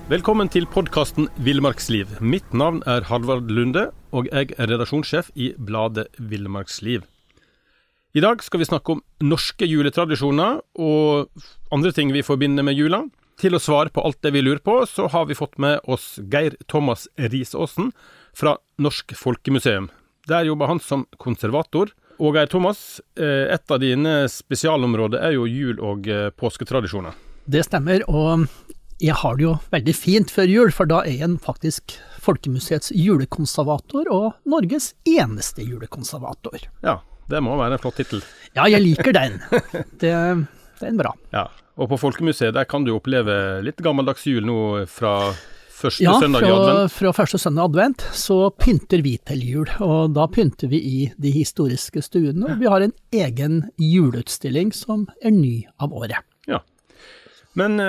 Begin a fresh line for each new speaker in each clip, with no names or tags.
Velkommen til podcasten Villmarksliv. Mitt navn Halvard Lunde, og jeg redaksjonssjef i bladet Villmarksliv. I dag skal vi snakke om norske juletradisjoner og andre ting vi forbinder med jula. Til å svare på alt det vi lurer på, så har vi fått med oss Geir Thomas Risaasen fra Norsk Folkemuseum. Der jobber han som konservator. Og Geir Thomas, et av dine spesialområder jo jul- og påsketradisjoner.
Det stemmer, og jeg har det jo veldig fint før jul, for da jeg faktisk Folkemuseets julekonservator og Norges eneste julekonservator.
Ja, det må være en flott titel.
Ja, jeg liker den. Det er bra.
Ja, og på Folkemuseet der kan du oppleve litt gammeldags jul nå fra første søndag i advent.
Ja, fra første søndag i advent så pynter vi til jul, og da pynter vi i de historiske stuene, og vi har en egen juleutstilling som ny av året. Ja,
men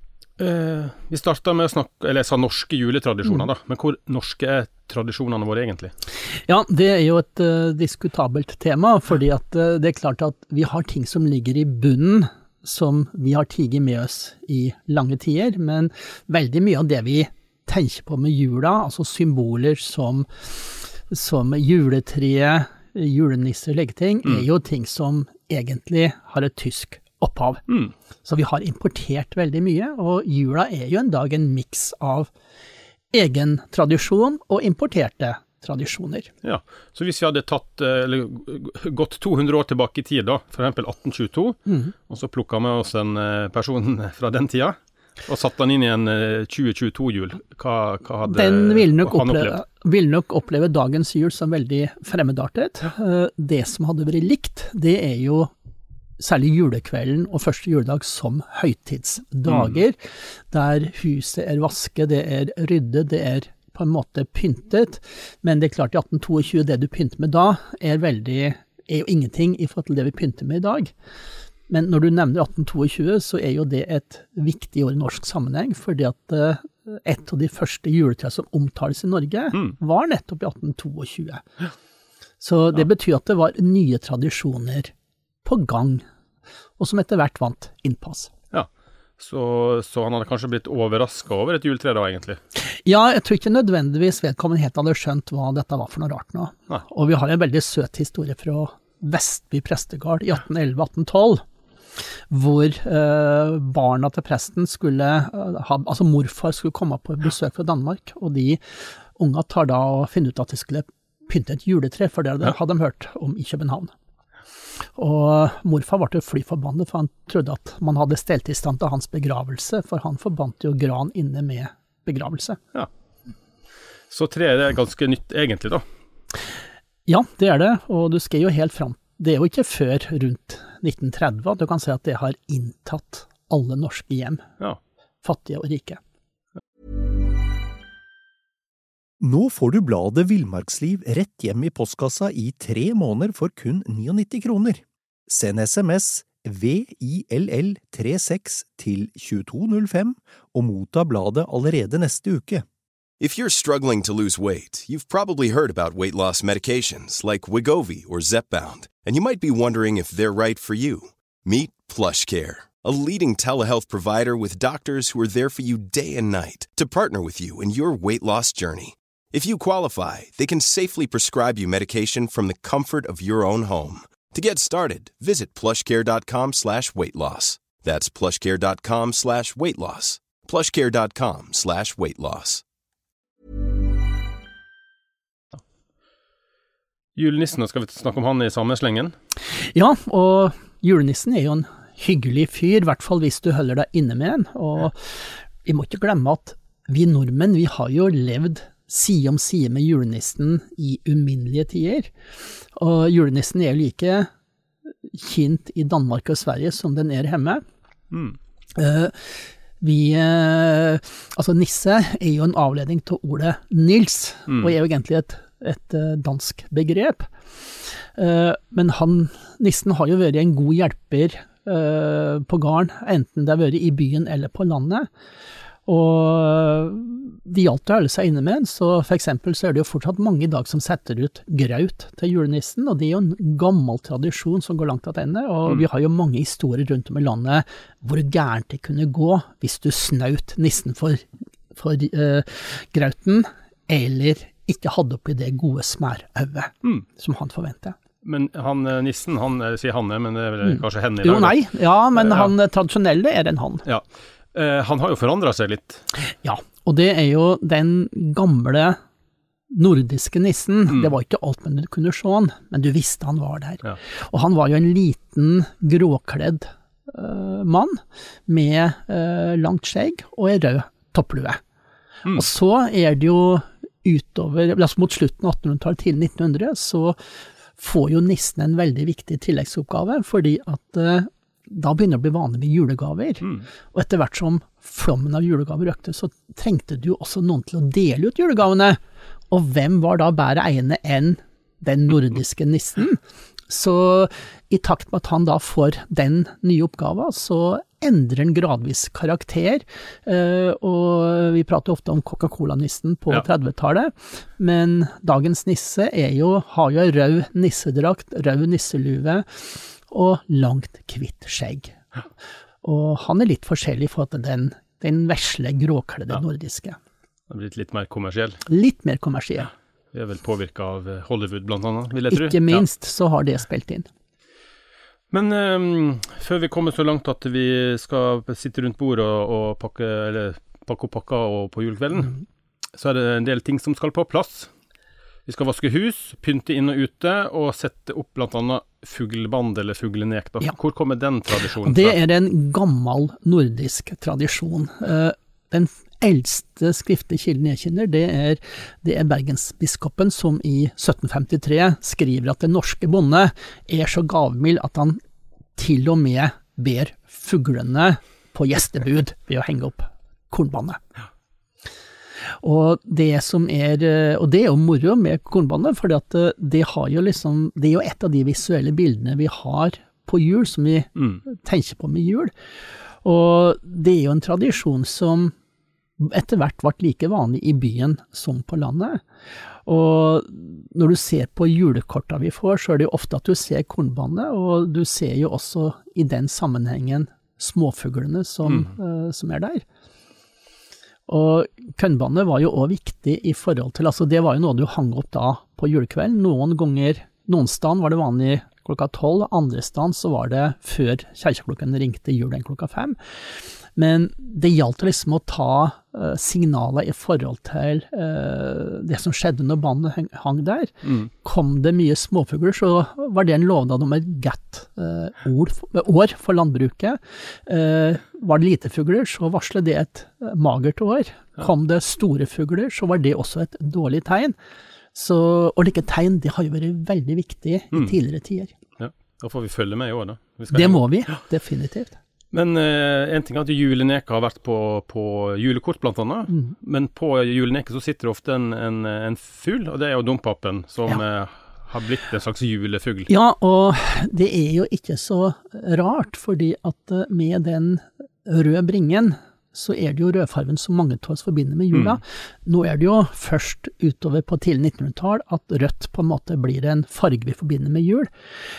vi startet med å snakke, eller jeg sa norske juletradisjoner da, men hvor norske tradisjonene våre egentlig?
Ja, det jo et diskutabelt tema, fordi at det klart at vi har ting som ligger i bunnen, som vi har tiget med oss i lange tider, men veldig mye av det vi tenker på med jula, altså symboler som juletre, julenisser, leggeting, jo ting som egentlig har et tysk opphav. Så vi har importert veldig mye, og jula jo en dag en mix av egen tradisjon og importerte tradisjoner.
Ja, så hvis vi hadde gått 200 år tilbake i tid da, for eksempel 1822, og så plukket vi oss en person fra den tida, og satt han inn i en 2022-jul, hva hadde
han
opplevd?
Vil nok oppleve dagens jul som veldig fremmedartet. Det som hadde vært likt, det jo særlig julekvelden og første juledag som høytidsdager, der huset vasket, det ryddet, det på en måte pyntet, men det klart i 1822, det du pynter med da, jo ingenting i forhold til det vi pynter med i dag. Men når du nevner 1822, så jo det et viktig år i norsk sammenheng, fordi at et av de første juletreer som omtales i Norge, var nettopp i 1822. Så det betyr at det var nye tradisjoner på gang, og som etter hvert vant innpass.
Ja, så han hadde kanskje blitt overrasket over et juletre da, egentlig?
Ja, jeg tror ikke nødvendigvis vedkommende helt hadde skjønt hva dette var for noe rart nå. Nei. Og vi har en veldig søt historie fra Vestby prestegård i 1811-1812, hvor barna til presten altså morfar skulle komme på besøk fra Danmark, og de unga tar da og finner ut at de skulle pynte et juletre, for det hadde de hørt om i København. Og morfar var fly forbannet, for han trodde at man hadde stelt i stand til hans begravelse, for han forbandt jo gran inne med begravelse. Ja. Så treet ganske nytt egentlig da? Ja, det det, og du skal jo helt fram. Det jo ikke før rundt 1930 at du kan si at det har inntatt alle norske hjem, fattige og rike.
Nå får du bladet Villmarksliv rett hjem i postkassa i 3 måneder for kun 99 kroner. Send SMS VILL36 til 2205 og motta bladet allerede neste uke.
If you're struggling to lose weight, you've probably heard about weight loss medications like Wegovy or Zepbound, and you might be wondering if they're right for you. Meet PlushCare, a leading telehealth provider with doctors who are there for you day and night to partner with you in your weight loss journey. If you qualify, they can safely prescribe you medication from the comfort of your own home. To get started, visit plushcare.com/weightloss. That's plushcare.com/weightloss. plushcare.com/weightloss.
Julenissen, skal vi snakke om han i samme slengen?
Ja, og julenissen jo en hyggelig fyr, i hvert fall hvis du holder deg inne med en. Og vi må ikke glemme at vi nordmenn, vi har jo levd side om side med julenissen i uminnelige tider. Og julenissen jo like kjent i Danmark og Sverige som den hjemme. Altså nisse jo en avledning til ordet Nils, og jo egentlig et dansk begrep. Men nissen har jo vært en god hjelper på gården, enten det har vært i byen eller på landet. Og de hjalp å holde seg inne med en, så for eksempel så det jo fortsatt mange i dag som setter ut graut til julenissen, og det jo en gammel tradisjon som går langt tilbake, og vi har jo mange historier rundt om i landet hvor gærent det kunne gå hvis du snaut nissen for grauten, eller ikke hadde oppi det gode smærøvet som han forventet.
Men han nissen, han sier Hanne, men det er vel kanskje henne i dag?
Jo, nei, ja, men han tradisjonelle er en han.
Ja, han har jo forandret seg litt.
Ja, og det er jo den gamle nordiske nissen. Det var ikke alt, men du kunne se han, men du visste han var der. Ja. Og han var jo en liten, gråkledd mann med langt skjegg og en rød topplue. Og så er det jo utover, altså mot slutten av 1800-tallet til 1900, så får jo nissen en veldig viktig tilleggsoppgave, fordi at da begynner det å bli vanlig med julegaver. Og etter hvert som flommen av julegaver økte, så trengte du også noen til å dele ut julegavene. Og hvem var da bedre egnet enn den nordiske nissen? Så i takt med at han da får den nye oppgaven, så endrer han gradvis karakter, og vi prater ofte om Coca-Cola-nissen på 30-tallet, men dagens nisse har jo rød nissedrakt, rød nisselue og langt hvitt skjegg. Og han er litt forskjellig for at den vesle, gråkledde nordiske.
Det har blitt litt mer kommersiell.
Litt mer kommersiell.
Vi er vel påvirket av Hollywood blant annet, vil jeg tro.
Ikke minst så har det spilt inn.
Men før vi kommer så langt at vi skal sitte rundt bordet og pakke opp pakka og på julekvelden, så er det en del ting som skal på plass. Vi skal vaske hus, pynte inn og ute, og sette opp blant annet fugleband eller fuglenek. Ja. Hvor kommer den tradisjonen fra?
Det er en gammel nordisk tradisjon. Den eldste skriftlige kilden jeg kjenner, det er Bergensbiskopen som i 1753 skriver at den norske bonde er så gavmild at han til og med ber fuglene på gjestebud ved å henge opp kornbandet. Og det er jo moro med kornbandet, for det er jo et av de visuelle bildene vi har på jul, som vi tenker på med jul. Og det er jo en tradisjon som etter hvert ble like vanlig i byen som på landet. Og når du ser på julekorta vi får, så er det jo ofte at du ser kornbandet, og du ser jo også i den sammenhengen småfuglene som er der. Og kornbandet var jo også viktig i forhold til, altså det var jo noe du hang opp da på julekvelden. Noen sted var det vanlig klokka 12, andre sted så var det før kjerkeklokken ringte julen klokka 5. Men det gjaldt liksom å ta signaler i forhold til det som skjedde når bandet hang der. Kom det mye småfugler, så var det en lovnad om et godt år for landbruket. Var det lite fugler, så varslet det et magert år. Kom det store fugler, så var det også et dårlig tegn. Og like tegn, det har jo vært veldig viktig i tidligere tider.
Ja, da får vi følge med i år da.
Det må vi, definitivt.
Men en ting er at juleneka har vært på julekort blant annet, men på juleneka så sitter det ofte en fugl, og det er jo dompapen som har blitt en slags julefugl. Ja,
og det er jo ikke så rart, fordi at med den røde bringen, så er det jo rødfarven som mange av oss forbinder med jula. Nå er det jo først utover på tidlig 1900-tall at rødt på en måte blir en farge vi forbinder med jul.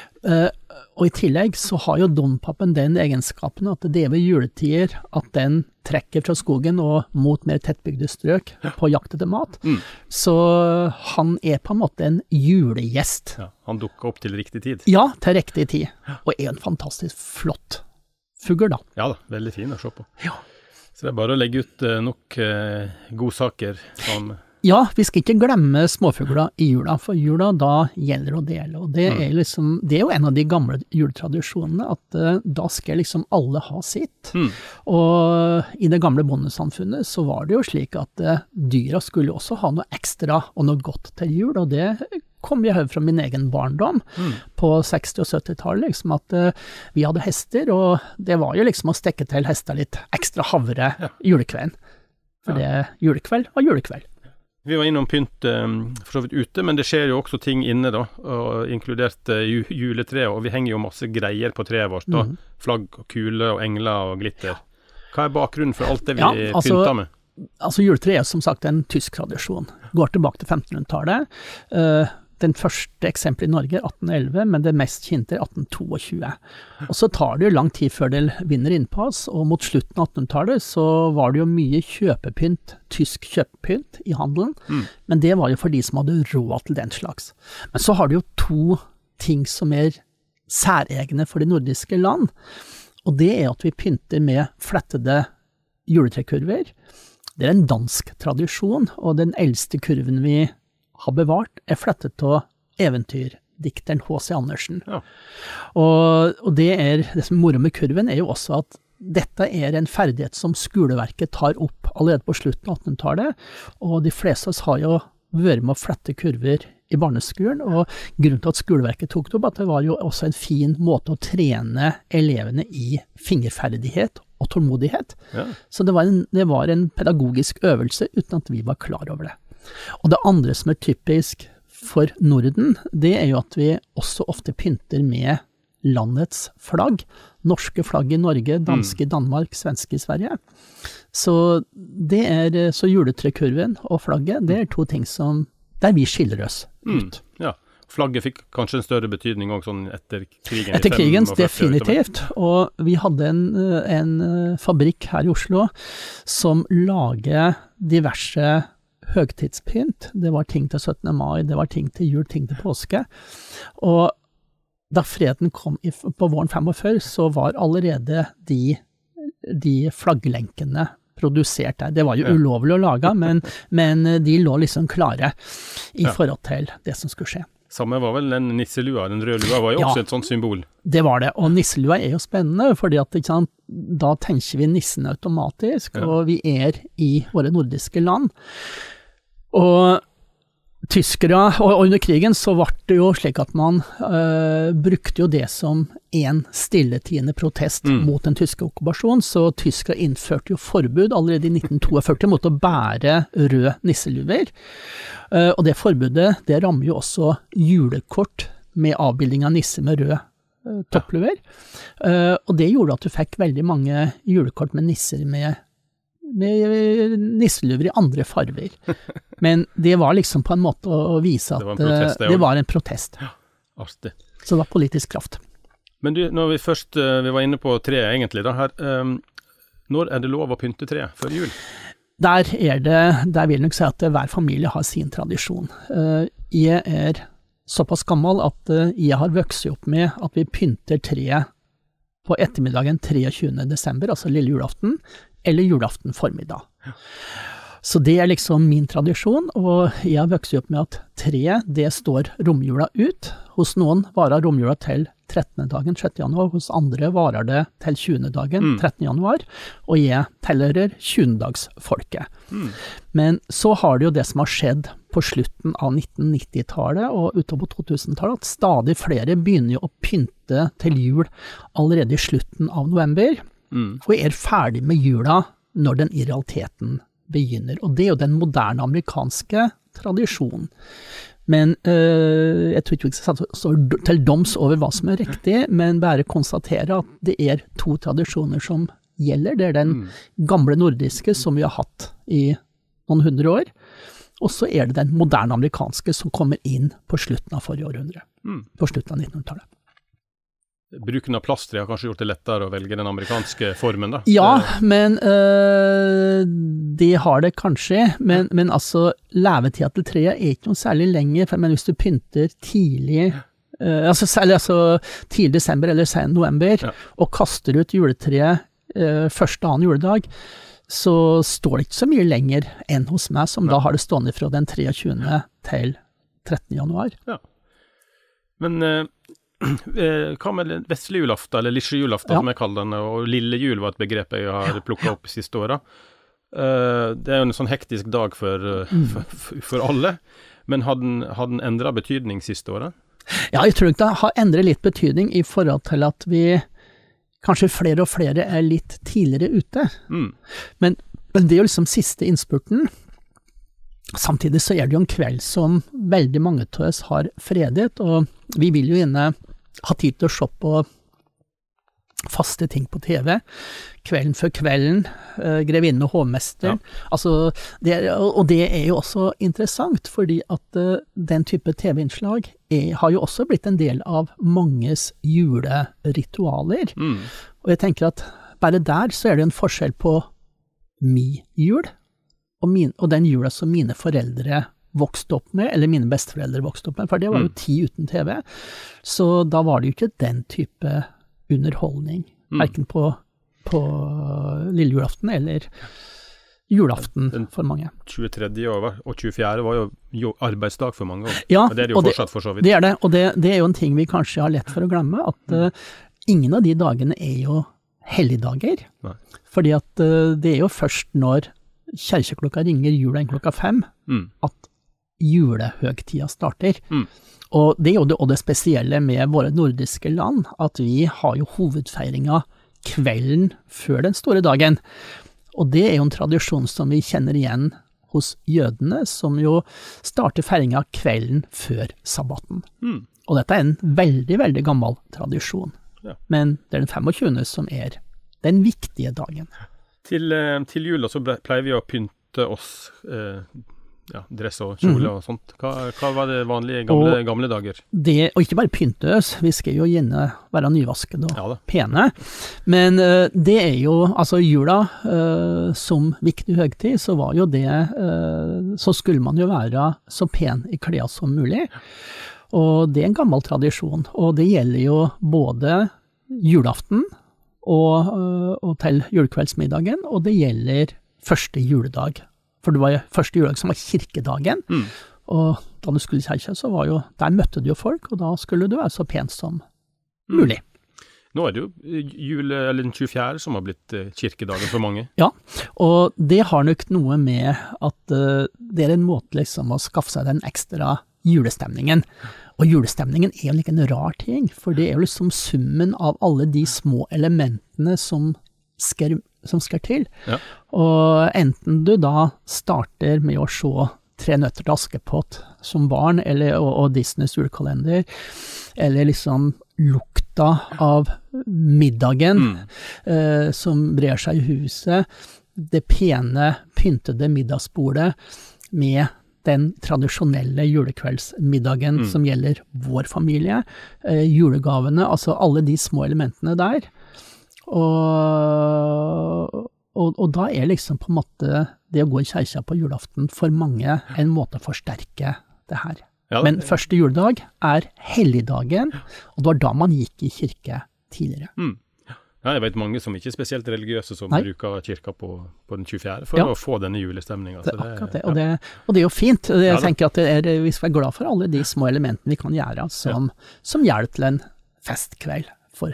Og i tillegg så har jo dompapen den egenskapen at det er ved juletider at den trekker fra skogen og mot mer tettbygde strøk på jakt etter mat. Så han er på en måte en julegjest.
Ja, han dukker opp til riktig tid.
Ja, til riktig tid. Og er en fantastisk flott fugl da.
Ja da, veldig fin å se på.
Ja.
Så det er bare å legge ut nok godsaker som...
Ja, vi skal ikke glemme småfugler i jula, for jula da gjelder å dele, og det er jo en av de gamle juletradisjonene, at da skal liksom alle ha sitt. Og i det gamle bondesamfunnet så var det jo slik at dyra skulle også ha noe ekstra og noe godt til jul, og det kom jeg fra min egen barndom på 60- og 70-tallet, liksom at vi hadde hester, og det var jo liksom å stekke til hester litt ekstra havre julekvelden. For julekveld var julekveld.
Vi var innom pynt for så vidt ute, men det skjer jo også ting inne da, og inkludert juletreet, og vi henger jo masse greier på treet vårt da, flagg og kule og engler og glitter. Hva er bakgrunnen for alt det vi pynter med?
Altså juletreet er som sagt en tysk tradisjon, går tilbake til 1500-tallet. den første eksempelet i Norge 1811, men det mest kjente 1822. Og så tar det jo lang tid før det vinner innpass, og mot slutten av 1800-tallet så var det jo mye kjøpepynt, tysk kjøpepynt i handelen, men det var jo for de som hadde råd til den slags. Men så har det jo to ting som særegne for de nordiske land, og det at vi pynter med flettede juletrekurver. Det en dansk tradisjon, og den eldste kurven vi har bevart flettet av eventyrdikteren H.C. Andersen. Ja. Og det som moro med kurven jo også at dette en ferdighet som skoleverket tar opp allerede på slutten av 1800-tallet, og de fleste av oss har jo vært med å flette kurver i barneskolen, og grunnen til at skoleverket tok det opp, at det var jo også en fin måte å trene elevene i fingerferdighet og tålmodighet. Ja. Så det var en pedagogisk øvelse uten at vi var klar over det. Og det andre som typisk for Norden, det jo at vi også ofte pynter med landets flagg. Norske flagg i Norge, danske i Danmark, svenske i Sverige. Så så juletrekurven og flagget, det to ting der vi skiller oss ut.
Ja. Flagget fikk kanskje en større betydning også sånn etter krigen?
Etter krigen, definitivt. Og vi hadde en fabrikk her i Oslo som lager diverse høgtidspynt. Det var ting til 17. mai, det var ting til jul, ting til påske. Og da freden kom på våren 45, så var allerede de flagglenkene produsert der. Det var jo ulovlig å lage, men de lå liksom klare i forhold til det som skulle skje.
Samme var vel den nisselua, den røde lua var jo også et sånt symbol.
Det var det, og nisselua jo spennende, fordi at, ikke sant, da tenker vi nissen automatisk, og vi i våre nordiske land. Og tyskere, og under krigen så var det jo slik at man brukte jo det som en stilletiende protest mot den tyske okkupasjonen, så tyskere innførte jo forbud allerede i 1942 mot å bære rød nisseluver, og det forbudet, det rammer jo også julekort med avbilding av nisse med rød toppluver, og det gjorde at du fikk veldig mange julekort med nisser med nisseluver i andre farver. Men det var liksom på en måte å vise at det var en protest. Ja,
artig.
Så det var politisk kraft.
Men du, når vi var inne på treet egentlig da, her, når det lov å pynte tre før jul?
Der vil jeg nok si at hver familie har sin tradisjon. Jeg såpass gammel at jeg har vokst opp med at vi pynter treet på ettermiddagen 23. desember, altså lille julaften, eller julaften formiddag. Ja. Så det liksom min tradisjon, og jeg har vokst opp med at treet, det står romjula ut. Hos noen varer romjula til 13. dagen, 6. januar, hos andre varer det til 20. dagen, 13. januar, og jeg tilhører 20. dagsfolket. Men så har det jo det som har skjedd på slutten av 1990-tallet og utover 2000-tallet, at stadig flere begynner jo å pynte til jul allerede i slutten av november, og ferdig med jula når den i realiteten begynner. Og det jo den moderne amerikanske tradisjonen. Men jeg tror ikke vi skal stå til doms over hva som riktig, men bare konstatere at det to tradisjoner som gjelder. Det den gamle nordiske som vi har hatt i noen 100 år, og så det den moderne amerikanske som kommer inn på slutten av forrige århundre, på slutten av 1900-tallet.
Bruken av plasttre har kanskje gjort det lettere å velge den amerikanske formen da?
Ja, men det har det kanskje, men altså levetida til treet ikke noe særlig lenger, men hvis du pynter tidlig, tidlig desember eller sen november, og kaster ut juletreet første annen juledag, så står det ikke så mye lenger enn hos meg, som da har det stående fra den 23. til 13. januar. Ja.
Men hva med vestlig julaften, eller lille julaften som jeg kaller den, og lille jul var et begrep jeg har plukket opp siste året. Det jo en sånn hektisk dag for alle, men har den endret betydning siste året?
Ja, jeg tror ikke det har endret litt betydning i forhold til at vi kanskje flere og flere litt tidligere ute. Men det jo liksom siste innspurten. Samtidig så det jo en kveld som veldig mange av oss har fredet, og vi vil jo gjerne ha tid til å se på faste ting på TV. Kvelden før kvelden, Grevinne og hovmester. Altså, og det er jo også interessant, fordi at den type TV-innslag har jo også blitt en del av manges juleritualer. Og jeg tenker at bare der så er det en forskjell på min jul, og den jula som mine foreldre vokste opp med, eller mine besteforeldre vokste opp med, for det var jo 10 uten TV. Så da var det jo ikke den type underholdning, hverken på lille julaften eller julaften for mange.
23. og 24. var jo arbeidsdag for mange år.
Ja,
og det er det jo fortsatt for så vidt.
Det er det, og det er jo en ting vi kanskje har lett for å glemme, at ingen av de dagene er jo helligdager. Nei. Fordi at det er jo først når kjerkeklokka ringer jula 5, at julehøgtida starter. Og det er jo det spesielle med våre nordiske land, at vi har jo hovedfeiringa kvelden før den store dagen. Og det er jo en tradisjon som vi kjenner igjen hos jødene, som jo starter feiringa kvelden før sabbaten. Og dette er en veldig, veldig gammel tradisjon. Ja. Men det er den 25. som er den viktige dagen. Til
jula så pleier vi å pynte oss dress og kjole og sånt. Hva var det vanlige gamle dager?
Og ikke bare pyntes, vi skal jo gjerne være nyvasket og pene. Men det er jo, altså jula som viktig høgtid, så var jo det, så skulle man jo være så pen i klær som mulig. Og det er en gammel tradisjon, og det gjelder jo både julaften og til julekveldsmiddagen, og det gjelder første juledag. For det var jo første juledag som var kirkedagen, og da du skulle i kirke, så var jo, der møtte du jo folk, og da skulle du være så pen som mulig.
Nå er det jo den 24. som har blitt kirkedagen for mange.
Ja, og det har nok noe med at det er en måte liksom å skaffe seg den ekstra julestemningen. Og julestemningen er jo like en rar ting, for det er jo liksom summen av alle de små elementene som skal til. Ja. Og enten du da starter med å se 3 nøtter til Askepott som barn, og Disneys julekalender, eller liksom lukta av middagen som brer seg i huset, det pene, pyntede middagsbordet med den tradisjonelle julekveldsmiddagen som gjelder vår familie, julegavene, altså alle de små elementene der. Og da er liksom på en måte det å gå i kirka på julaften for mange en måte å forsterke det her. Ja, men første juledag er helligdagen, og det var da man gikk i kirke tidligere.
Ja, jeg vet mange som ikke er spesielt religiøse som bruker kirka på den 24. for å få denne julestemningen.
Det er akkurat det, og det er jo fint. Jeg tenker at vi skal være glad for alle de små elementene vi kan gjøre som hjelp til en festkveld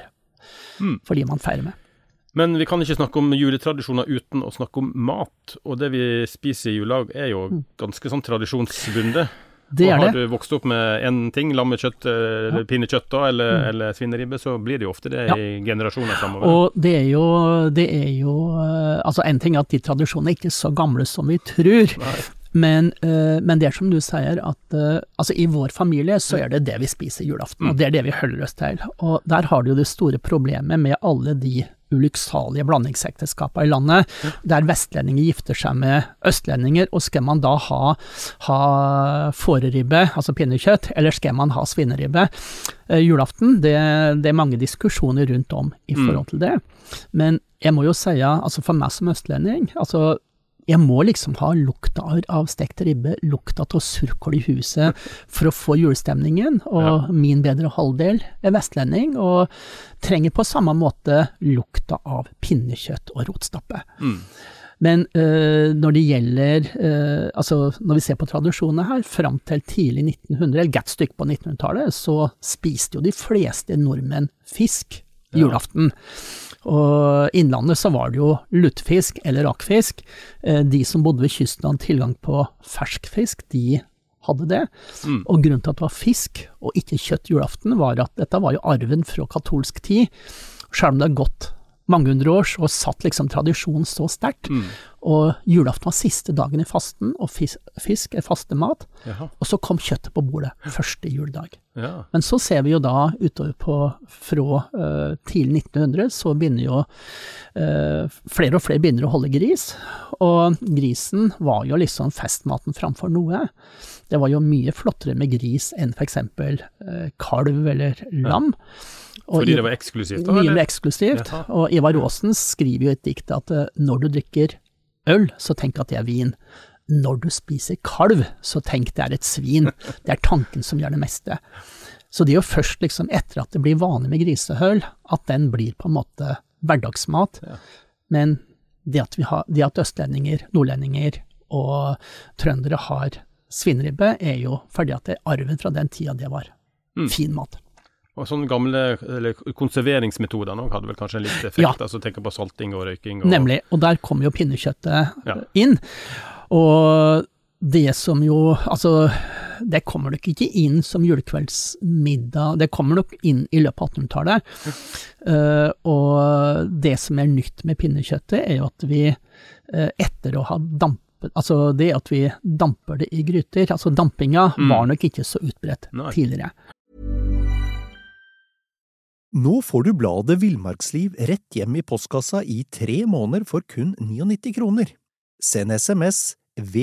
for de man feirer med.
Men vi kan ikke snakke om juletradisjoner uten å snakke om mat, og det vi spiser i juledag er jo ganske sånn tradisjonsbundet. Og har du vokst opp med en ting, lammekjøtt, eller pinnekjøtt da, eller svineribbe, så blir det jo ofte det i generasjoner fremover.
Og det er jo, altså en ting er at de tradisjonene er ikke så gamle som vi tror, men det er som du sier at altså i vår familie så er det vi spiser julaften, og det er det vi holder oss til. Og der har du jo det store problemet med alle de ulykksalige blandingsekteskapene i landet, der vestlendinger gifter seg med østlendinger, og skal man da ha fåreribbe, altså pinnekjøtt, eller skal man ha svineribbe julaften? Det er mange diskusjoner rundt om i forhold til det. Men jeg må jo si, altså for meg som østlending, altså jeg må liksom ha lukta av stekt ribbe, lukta av surkål i huset for å få julestemningen, og min bedre halvdel er vestlending, og trenger på samme måte lukta av pinnekjøtt og rotstappe. Men når det gjelder, altså når vi ser på tradisjonene her, fram til tidlig 1900, eller godt stykke på 1900-tallet, så spiste jo de fleste nordmenn fisk julaften. Og innlandet så var det jo lutefisk eller rakfisk. De som bodde ved kysten hadde tilgang på ferskfisk, de hadde det. Og grunnen til at det var fisk og ikke kjøtt julaften var at dette var jo arven fra katolsk tid. Selv om det har gått mange hundre år, så satt liksom tradisjonen så sterkt. Og julaften var siste dagen i fasten, og fisk er fastemat. Og så kom kjøttet på bordet første juledag.
Ja.
Men så ser vi jo da utover på fra tidlig 1900, så begynner jo flere og flere begynner å holde gris, og grisen var jo liksom festmaten framfor noe. Det var jo mye flottere med gris enn for eksempel kalv eller lam.
Fordi det var eksklusivt?
Mye mer eksklusivt, og Ivar Aasen skriver jo et dikt at når du drikker øl, så tenk at det er vin. Når du spiser kalv, så tenk det er et svin. Det er tanken som gjør det meste. Så det er jo først liksom etter at det blir vanlig med grisehøl, at den blir på en måte hverdagsmat. Ja. Men det at østlendinger, nordlendinger og trøndere har svineribbe, er jo fordi at det er arven fra den tida det var fin mat.
Og sånne gamle konserveringsmetoder nå hadde vel kanskje en litt effekt, altså tenker på salting og røyking.
Nemlig, og der kommer jo pinnekjøttet inn. Og det som jo, altså, det kommer nok ikke inn som julekveldsmiddag, det kommer nok inn i løpet av 1800-tallet. Og det som er nytt med pinnekjøttet er jo at vi etter å ha dampet, altså det at vi damper det i gryter, altså dampinga var nok ikke så utbredt tidligere.
Nå får du bladet Villmarksliv rett hjem i postkassa i 3 måneder for kun 99 kroner. Send SMS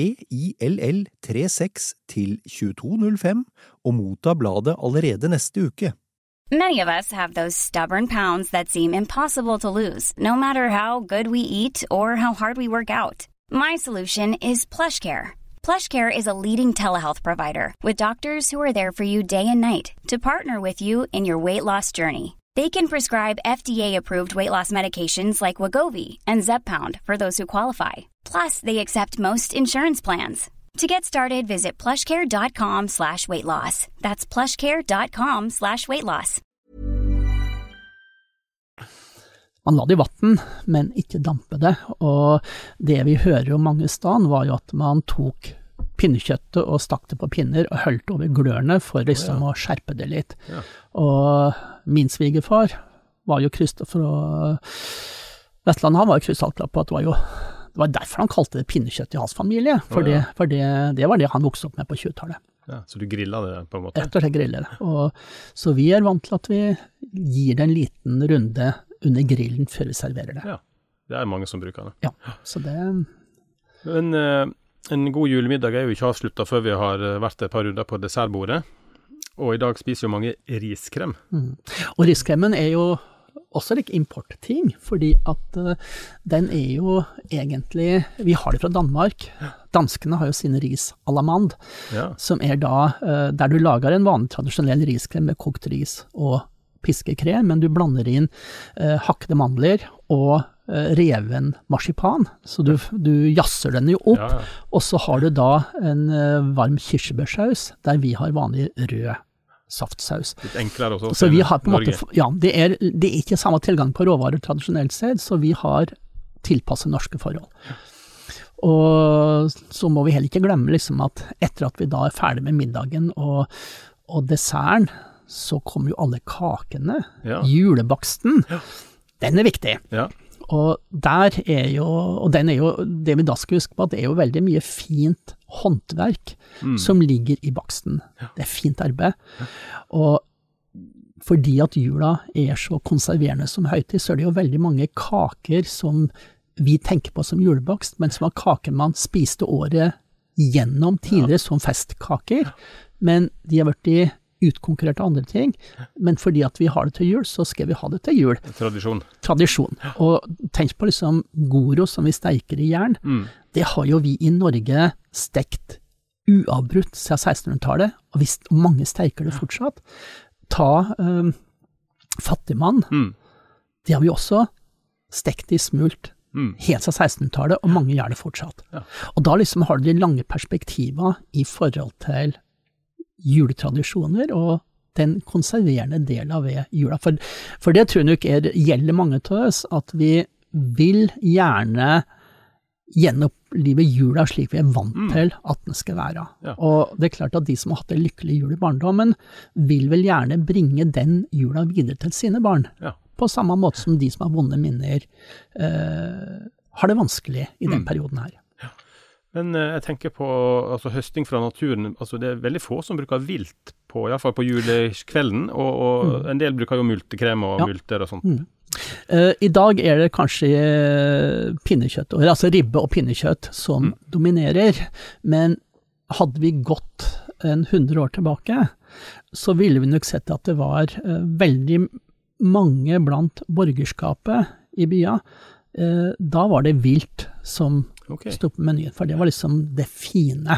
VILL36 til 2205 og motta bladet allerede neste uke.
Many of us have those stubborn pounds that seem impossible to lose, no matter how good we eat or how hard we work out. My solution is PlushCare. PlushCare is a leading telehealth provider with doctors who are there for you day and night to partner with you in your weight loss journey. They can prescribe FDA-approved weight loss medications like Wegovy and Zepbound for those who qualify. Plus, they accept most insurance plans. To get started, visit plushcare.com/weightloss. That's plushcare.com/weightloss.
Man la det i vatten, men ikke dampe det. Og det vi hører jo mange steder var jo at man tok pinnekjøttet og stakk det på pinner og holdt over glørne for liksom å skjerpe det litt. Ja. Og min svigerfar var jo Kristoffer og Vestland, han var jo krystallklar på at det var derfor han kalte det pinnekjøtt i hans familie, for det var det han vokste opp med på 20-tallet.
Ja, så du grillet det på en måte?
Rett og slett grillet det. Så vi er vant til at vi gir det en liten runde under grillen før vi serverer det.
Ja, det er mange som bruker det.
Ja, så det...
Men en god julemiddag er jo ikke avsluttet før vi har vært et par runder på dessertbordet, og i dag spiser jo mange riskrem.
Og riskremen er jo også litt importting, fordi at den er jo egentlig, vi har det fra Danmark. Danskene har jo sin ris à la mande, som er da, der du lager en vanlig tradisjonell riskrem med kokt ris og piskekrem, men du blander inn hakkede mandler og reven marsipan, så du jasser den jo opp, og så har du da en varm kirsebærsaus, der vi har vanlig rød saftsaus.
Litt enklere også.
Så vi har på en måte, det er ikke samme tilgang på råvarer tradisjonelt sett, så vi har tilpasset norske forhold. Og så må vi heller ikke glemme liksom at etter at vi da er ferdig med middagen og desserten, så kommer jo alle kakene, julebaksten, den er viktig. Ja. Og der er jo, og den er jo, det vi da skal huske på, at det er jo veldig mye fint håndverk som ligger i baksten. Det er fint arbeid. Og fordi at jula er så konserverende som høytid, så er det jo veldig mange kaker som vi tenker på som julebakst, men som var kaker man spiste året gjennom tidligere som festkaker, men de har vært i utkonkurrert av andre ting, men fordi at vi har det til jul, så skal vi ha det til jul. Tradisjon. Og tenk på liksom goro som vi steiker i jern. Det har jo vi i Norge stekt uavbrutt siden 1600-tallet, og mange steiker det fortsatt. Ta fattigmann, det har vi også stekt i smult helt siden 1600-tallet, og mange gjør det fortsatt. Ja. Og da liksom har du de lange perspektiver i forhold til juletradisjoner og den konserverende delen av jula. For det tror jeg nok gjelder mange til oss, at vi vil gjerne gjenopplive jula slik vi er vant til at den skal være. Ja. Og det er klart at de som har hatt en lykkelig jul i barndommen, vil vel gjerne bringe den jula videre til sine barn. Ja. På samme måte som de som har vonde minner har det vanskelig i den perioden her.
Men jeg tenker på høsting fra naturen, det er veldig få som bruker vilt i hvert fall på julekvelden, og en del bruker jo multekrem og multer og sånt.
I dag det kanskje pinnekjøtt, altså ribbe og pinnekjøtt som dominerer, men hadde vi gått 100 år tilbake, så ville vi nok sett at det var veldig mange blant borgerskapet i byen. Da var det vilt som stod på menyen, for det var liksom det fine.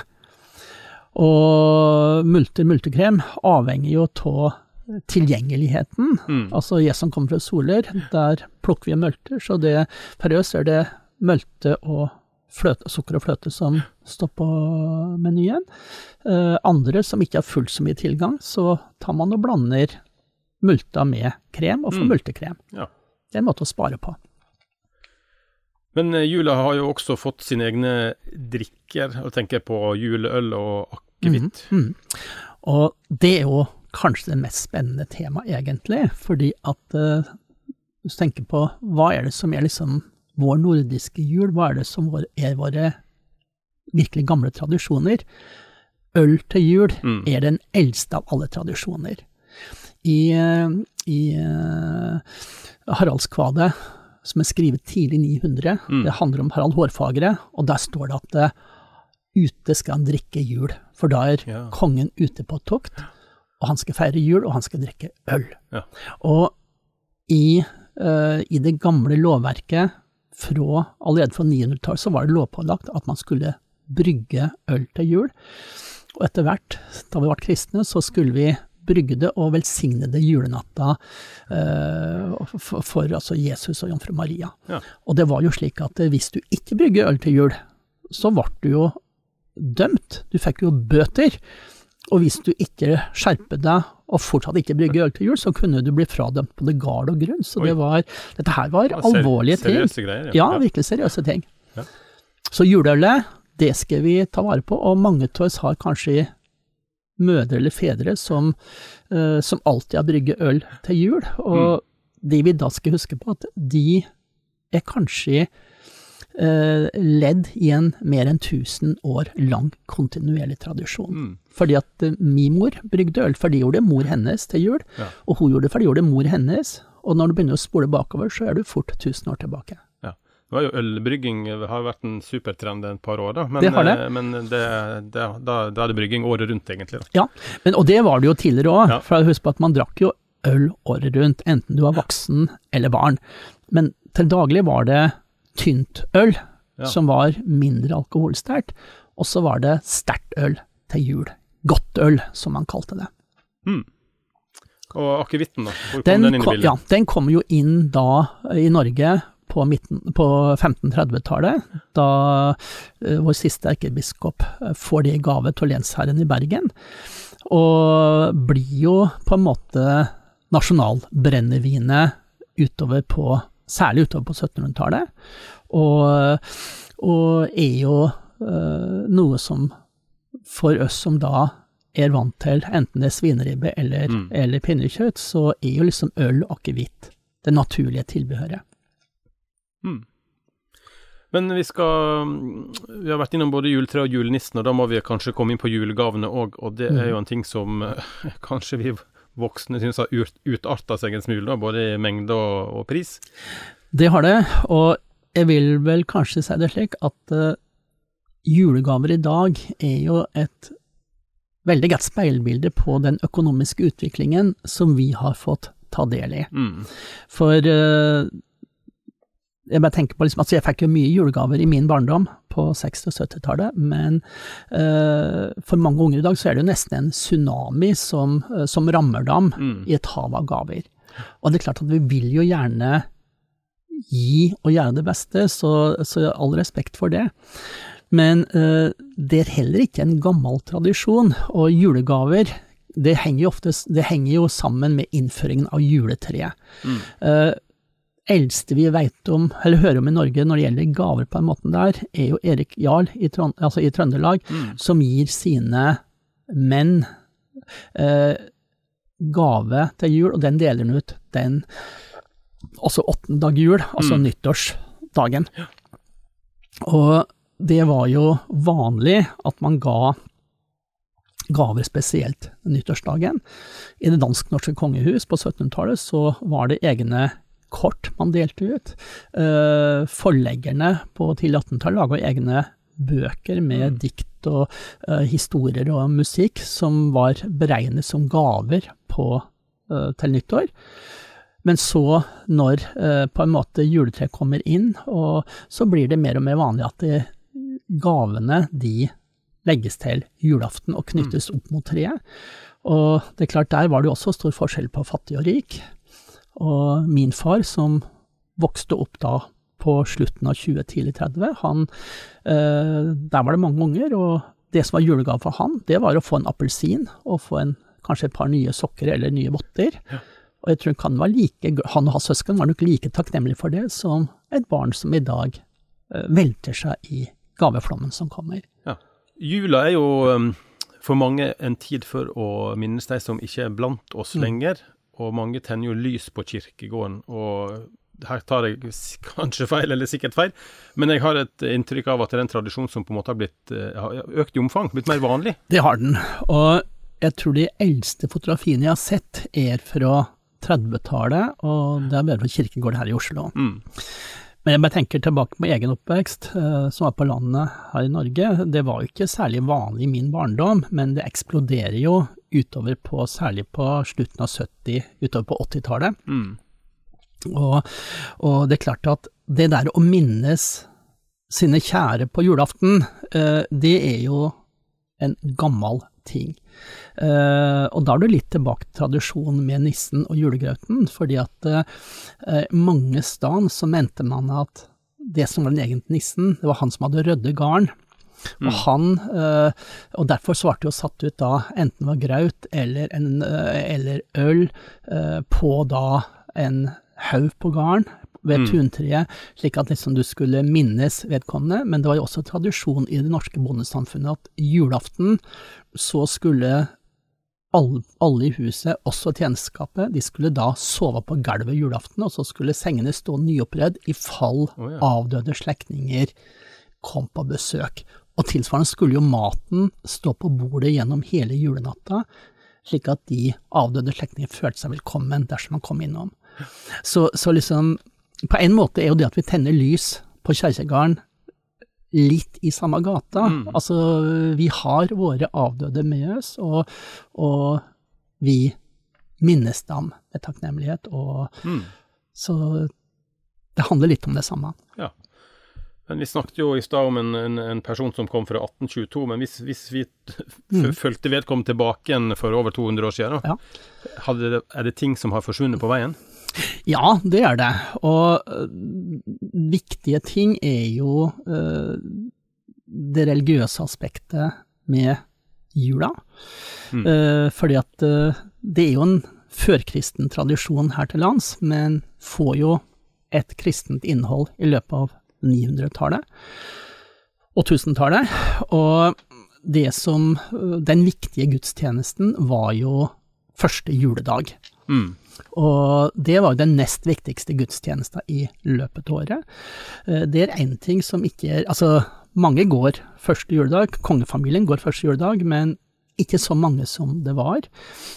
Og multekrem avhenger jo av tilgjengeligheten. Altså jeg som kommer fra Soler, der plukker vi multer, så for oss det mølte og fløte, sukker og fløte som står på menyen. Andre som ikke har fullt så mye tilgang, så tar man og blander multa med krem og får multekrem. Ja. Det en måte å spare på.
Men jula har jo også fått sine egne drikker, og tenker på juleøl og akevitt.
Og det jo kanskje det mest spennende tema egentlig, fordi at hvis du tenker på hva det som liksom vår nordiske jul, hva det som våre virkelig gamle tradisjoner. Øl til jul den eldste av alle tradisjoner. I Haraldskvadet, som skrevet tidlig 900, det handler om Harald Hårfagre, og der står det at ute skal han drikke jul, for da kongen ute på tokt, og han skal feire jul, og han skal drikke øl. Ja. Og i det gamle lovverket, allerede fra 900-tallet, så var det lovpålagt at man skulle brygge øl til jul, og etter hvert, da vi ble kristne, så skulle vi brygge det og velsigne det julenatta for altså Jesus og Jomfru Maria. Ja. Og det var jo slik at hvis du ikke brygger øl til jul, så ble du jo dømt. Du fikk jo bøter. Og hvis du ikke skjerpet deg og fortsatt ikke brygger øl til jul, så kunne du bli fradømt på det gale og grunn. Så dette her var alvorlige ting.
Seriøse greier.
Ja, virkelig seriøse ting. Ja. Så juleølet, det skal vi ta vare på, og mange av oss har kanskje mødre eller fedre som alltid har brygget øl til jul, og de vi da skal huske på at de kanskje ledd i en mer enn 1000 år lang kontinuerlig tradisjon. Fordi at min mor brygde øl, for de gjorde mor hennes til jul, og hun gjorde det, for de gjorde mor hennes, og når du begynner å spole bakover, så du fort 1000 år tilbake.
Nå jo ølbrygging har vært en supertrend et par år da, men,
det har det.
Men da det brygging året rundt egentlig. Da.
Ja, og det var det jo tidligere også, for husk på at man drakk jo øl året rundt, enten du var voksen eller barn. Men til daglig var det tynt øl, som var mindre alkoholsterkt, og så var det sterkt øl til jul. Godt øl, som man kalte det.
Og akevitten da? Hvor kom den inn i bildet?
Ja, den kom jo inn da i Norge på 1530-tallet, da vår siste erkebiskop får det i gave til lensherren i Bergen, og blir jo på en måte nasjonalbrennevinet særlig utover på 1700-tallet, og jo noe som for oss som da vant til enten det svineribbe eller pinnekjøtt, så jo liksom øl og akevitt det naturlige tilbehøret.
Men vi har vært innom både juletre og julenissen, og da må vi kanskje komme inn på julegavene også, og det jo en ting som kanskje vi voksne synes har utartet seg en smule, da, både i mengde og pris.
Det har det, og jeg vil vel kanskje si det slik at julegaver i dag jo et veldig godt speilbilde på den økonomiske utviklingen som vi har fått ta del i. For jeg bare tenker på liksom, jeg fikk jo mye julegaver i min barndom på 60- og 70-tallet, men for mange unger i dag så det jo nesten en tsunami som rammer dem i et hav av gaver. Og det klart at vi vil jo gjerne gi og gjøre det beste, så all respekt for det. Men det heller ikke en gammel tradisjon, og julegaver, det henger jo sammen med innføringen av juletreet. Eldste vi vet om, eller hører om i Norge når det gjelder gaver på en måte der, jo Erik Jarl i Trøndelag, som gir sine menn gave til jul, og den deler han ut også 8. dag jul, altså nyttårsdagen. Og det var jo vanlig at man ga gaver spesielt nyttårsdagen. I det dansk-norske kongehus på 1700-tallet så var det egne kort man delte ut. Forleggerne på tidlig 1800-tallet laget egne bøker med dikt og historier og musikk som var beregnet som gaver til nyttår. Men så når på en måte juletreet kommer inn, og så blir det mer og mer vanlig at gavene de legges til julaften og knyttes opp mot treet. Og det er klart, der var det også stor forskjell på fattig og rik. Og min far, som vokste opp da på slutten av 20, tidlig 30, der var det mange unger, og det som var julegave for han, det var å få en appelsin, og få kanskje et par nye sokker eller nye votter. Ja. Og jeg tror han og hans søsken var nok like takknemlig for det, som et barn som i dag velter seg i gaveflommen som kommer. Ja.
Jula jo for mange en tid for å minnes de som ikke blant oss lenger, og mange tenner jo lys på kirkegården, og her tar jeg kanskje feil, eller sikkert feil, men jeg har et inntrykk av at det en tradisjon som på en måte har økt i omfang, blitt mer vanlig.
Det har den, og jeg tror de eldste fotografiene jeg har sett fra 30-tallet, og det bedre fra kirkegården her i Oslo. Men jeg bare tenker tilbake på egen oppvekst, som var på landet her i Norge. Det var jo ikke særlig vanlig i min barndom, men det eksploderer jo utover særlig på slutten av 70, utover på 80-tallet. Og det er klart at det der å minnes sine kjære på julaften, det jo en gammel ting. Og da du litt tilbake til tradisjonen med nissen og julegrauten, fordi at mange steder så mente man at det som var den egentlige nissen, det var han som hadde rødde garn, og derfor så ble det jo satt ut da, enten det var graut eller øl, på da en haug på garn, ved tuntreet, slik at liksom du skulle minnes vedkommende, men det var jo også tradisjon i det norske bondesamfunnet at julaften så skulle alle i huset, også tjenesteskapet, de skulle da sove på gulvet julaften, og så skulle sengene stå nyoppredd i fall avdøde slektninger kom på besøk. Og tilsvarende skulle jo maten stå på bordet gjennom hele julenatta, slik at de avdøde slektninger følte seg velkommen dersom man kom innom. Så liksom på en måte jo det at vi tenner lys på kjerkegården litt i samme gata. Altså, vi har våre avdøde med oss, og vi minnes dem med takknemlighet, så det handler litt om det samme. Ja.
Men vi snakket jo i sted om en person som kom fra 1822, men hvis vi følte vedkommende tilbake igjen for over 200 år siden, det ting som har forsvunnet på veien?
Ja, det det. Og viktige ting jo det religiøse aspektet med jula. Fordi at det jo en førkristen tradisjon her til lands, men får jo et kristent innhold i løpet av 900-tallet og 1000-tallet. Og den viktige gudstjenesten var jo første juledag. Og det var jo den nest viktigste gudstjenesten i løpet av året. Det en ting som ikke altså mange går første juledag, kongefamilien går første juledag, men ikke så mange som det var.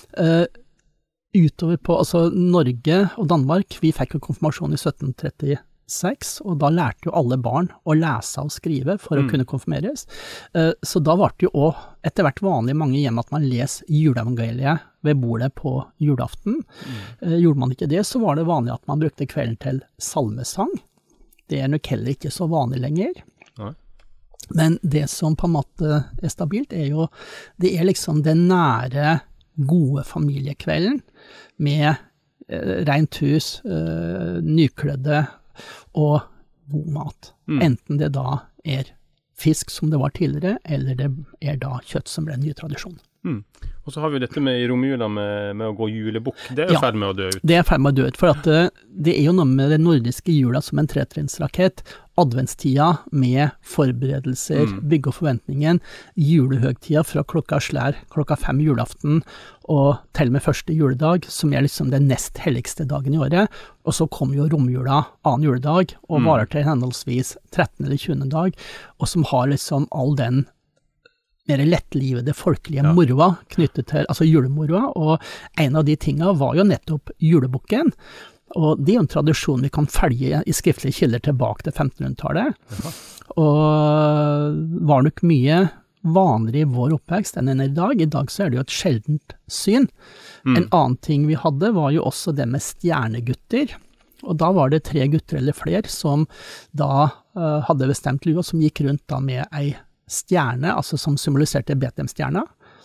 Utover på, altså Norge og Danmark, vi fikk jo konfirmasjon i 1736, og da lærte jo alle barn å lese og skrive for å kunne konfirmeres. Så da var det jo også etter hvert vanlig i mange hjem at man leser juleevangeliet ved bordet på julaften. Gjorde man ikke det, så var det vanlig at man brukte kvelden til salmesang. Det nok heller ikke så vanlig lenger. Nei. Men det som på en måte stabilt jo, det liksom den nære, gode familiekvelden med rent hus, nyklødde og god mat. Enten det da fisk som det var tidligere, eller det da kjøtt som ble en ny tradisjon.
Og så har vi dette med i romjula med å gå julebukk. Det i ferd med å dø ut.
Det i ferd med å dø ut, for at det jo noe med den nordiske jula som en tretrinnsrakett. Adventstida med forberedelser, bygge og forventningen, julehøgtida fra klokka 5 julaften, og til og med første juledag, som liksom den nest helligste dagen i året, og så kommer jo romjula, annen juledag, og varer til henholdsvis 13. eller 20. dag, og som har liksom all den mer lettlivede folkelige moroa knyttet til, altså julemoroa, og en av de tingene var jo nettopp julebukken, og det er jo en tradisjon vi kan følge i skriftlige kilder tilbake til 1500-tallet, og var nok mye vanligere i vår oppvekst enn i dag. I dag så er det jo et sjeldent syn. En annen ting vi hadde var jo også det med stjernegutter, og da var det 3 gutter eller flere som da hadde bestemt liv, og som gikk rundt da med ei stjerne, altså som symboliserte Betlehemstjerna,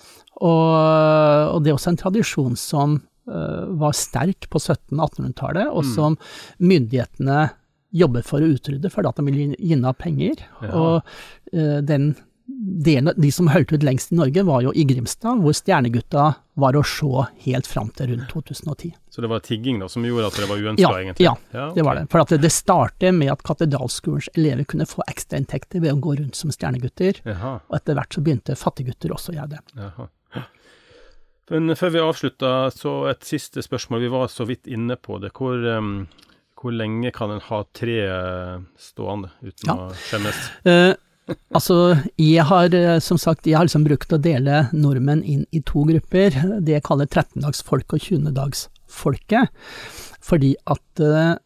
og det er også en tradisjon som var sterk på 1700-1800-tallet, og som myndighetene jobber for å utrydde, for at de vil gi av penger, og de som holdt ut lengst i Norge var jo i Grimstad, hvor stjernegutta var å se helt frem til rundt 2010.
Så det var tigging da, som gjorde at det var uønsket egentlig?
Ja, okay. Det var det. For at det startet med at katedralskolens elever kunne få ekstra inntekter ved å gå rundt som stjernegutter, og etter hvert så begynte fattiggutter også å gjøre det.
Jaha. Men før vi avslutter, så et siste spørsmål. Vi var så vidt inne på det. Hvor lenge kan en ha 3 stående uten å skjemmes?
Altså, jeg har liksom brukt å dele nordmenn inn i 2 grupper, det jeg kaller 13-dagsfolk og 20-dagsfolket, fordi at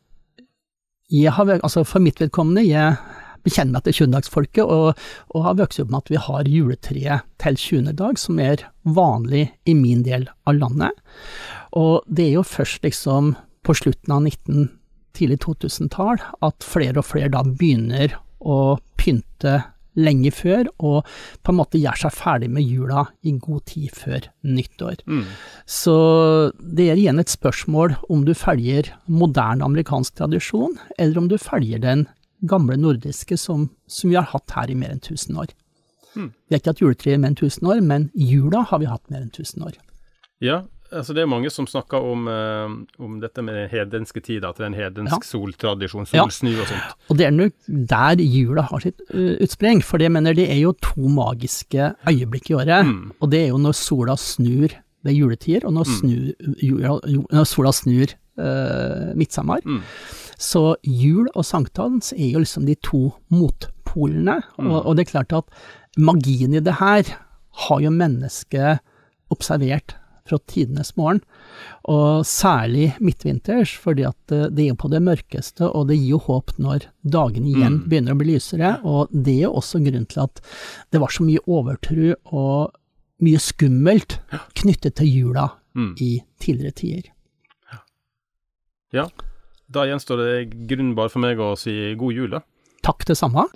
for mitt vedkommende, jeg bekjenner meg til 20-dagsfolket, og har vokst opp med at vi har juletre til 20. dag, som er vanlig i min del av landet, og det er jo først liksom på slutten av tidlig 2000-tall, at flere og flere da begynner å pynte lenge før, og på en måte gjør seg ferdig med jula i god tid før nyttår. Så det er igjen et spørsmål om du følger moderne amerikansk tradisjon, eller om du følger den gamle nordiske som vi har hatt her i mer enn 1000 år. Vi har ikke hatt juletre i mer enn 1000 år, men jula har vi hatt mer enn 1000 år.
Ja, altså det er mange som snakker om dette med hedenske tid, at det er en hedensk soltradisjon, solsnu og sånt.
Og det er nok der jula har sitt utspring, for jeg mener det er jo 2 magiske øyeblikk i året, og det er jo når sola snur ved juletider, og når sola snur midtsommer. Så jul og sankthans er jo liksom de 2 motpolene, og det er klart at magien i det her har jo mennesket observert fra tidenes morgen, og særlig midtvinters, fordi at det er jo på det mørkeste, og det gir jo håp når dagene igjen begynner å bli lysere, og det er jo også grunn til at det var så mye overtro og mye skummelt knyttet til jula i tidligere tider.
Ja, da gjenstår det grunn bare for meg å si god jul da.
Takk det samme.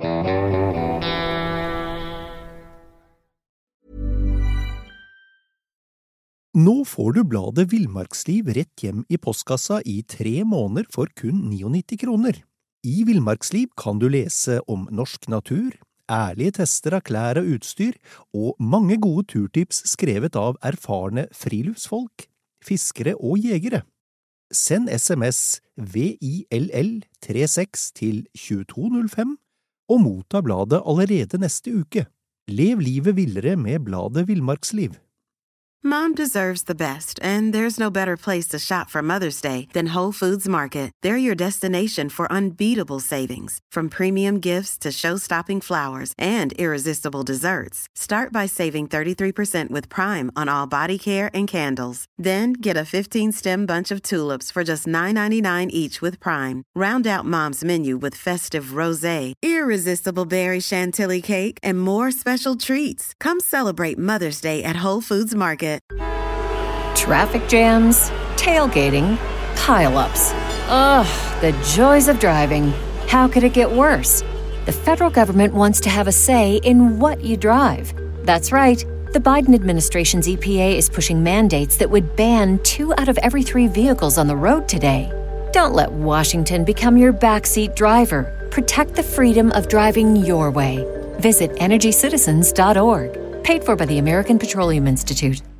Nå får du bladet Villmarksliv rett hjem i postkassa i 3 måneder for kun 99 kroner. I Villmarksliv kan du lese om norsk natur, ærlige tester av klær og utstyr, og mange gode turtips skrevet av erfarne friluftsfolk, fiskere og jegere. Send SMS VILL36 til 2205 og motta bladet allerede neste uke. Lev livet villere med bladet Villmarksliv.
Mom deserves the best, and there's no better place to shop for Mother's Day than Whole Foods Market. They're your destination for unbeatable savings, from premium gifts to show-stopping flowers and irresistible desserts. Start by saving 33% with Prime on all body care and candles. Then get a 15-stem bunch of tulips for just $9.99 each with Prime. Round out Mom's menu with festive rosé, irresistible berry chantilly cake, and more special treats. Come celebrate Mother's Day at Whole Foods Market.
Traffic jams, tailgating, pile-ups. Ugh, the joys of driving. How could it get worse? The federal government wants to have a say in what you drive. That's right. The Biden administration's EPA is pushing mandates that would ban 2 out of every 3 vehicles on the road today. Don't let Washington become your backseat driver. Protect the freedom of driving your way. Visit EnergyCitizens.org. Paid for by the American Petroleum Institute.